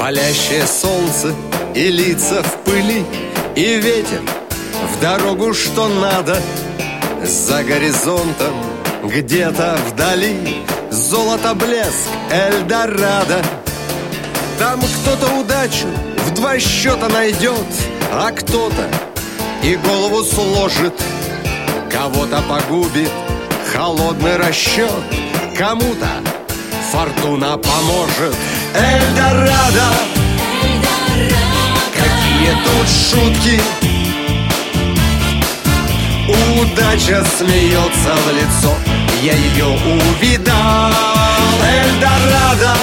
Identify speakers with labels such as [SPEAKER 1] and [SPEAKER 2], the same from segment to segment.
[SPEAKER 1] Палящее солнце и лица в пыли, и ветер в дорогу, что надо. За горизонтом где-то вдали золото, блеск, Эльдорадо. Там кто-то удачу в 2 счета найдет, а кто-то и голову сложит. Кого-то погубит холодный расчет, кому-то фортуна поможет. Эльдорадо, какие тут шутки! Удача смеется в лицо, я ее увидал. Эльдорадо,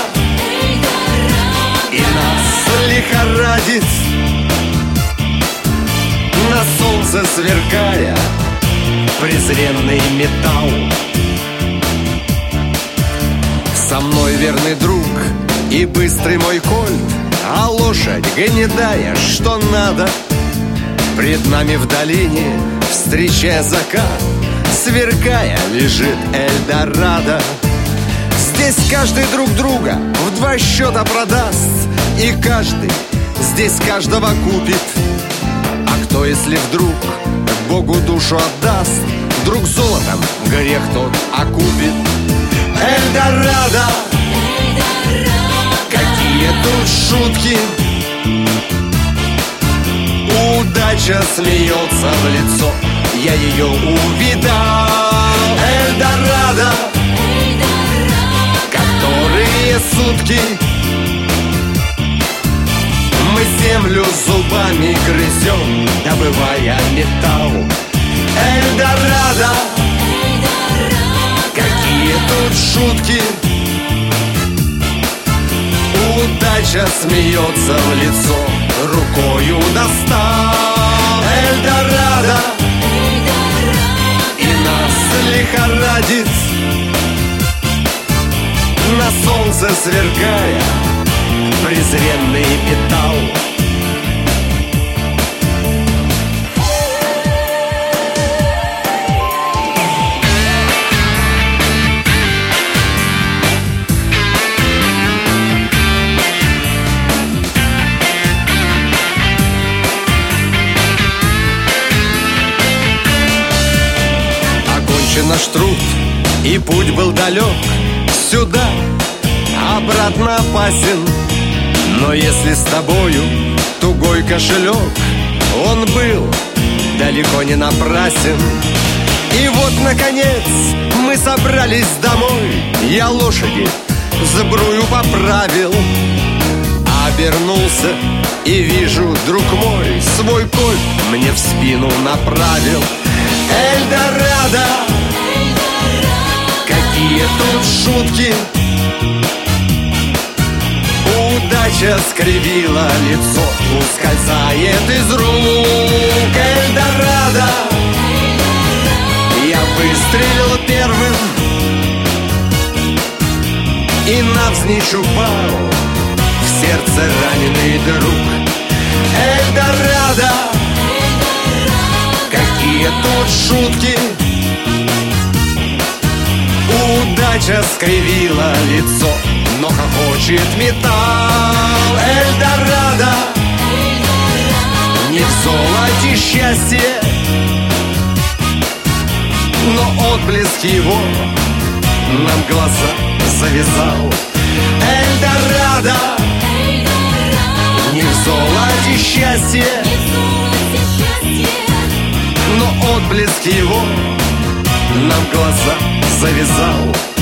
[SPEAKER 1] и нас лихорадит, на солнце сверкая презренный металл. Со мной верный друг и быстрый мой кольт, а лошадь гнедая, что надо. Пред нами в долине, встречая закат, сверкая, лежит Эльдорадо. Здесь каждый друг друга в 2 счета продаст, и каждый здесь каждого купит. А кто, если вдруг Богу душу отдаст, вдруг золотом грех тот окупит. Эльдорадо, какие тут шутки! Удача смеется в лицо, я ее увидал. Эльдорадо, которые сутки мы землю зубами грызем, добывая металл. Эльдорадо, какие тут шутки! Удача смеется в лицо, рукою достал. Эльдорадо, и нас лихорадит, на солнце сверкая презренный металл. Наш труд, и путь был далек сюда, обратно опасен. Но если с тобою тугой кошелек, он был далеко не напрасен. И вот, наконец, мы собрались домой. Я лошади сбрую поправил, обернулся и вижу, друг мой свой кольт мне в спину направил. Эльдорадо, какие тут шутки! Удача скривила лицо, ускользает из рук. Эльдорадо, я выстрелил первым, и навзничь упал в сердце раненый друг. Эльдорадо, какие тут шутки! Удача скривила лицо, но хохочет металл. Эльдорадо, не в золоте счастье, но отблеск его нам глаза завязал. Эльдорадо, не в золоте счастье, но отблеск его нам глаза завязал.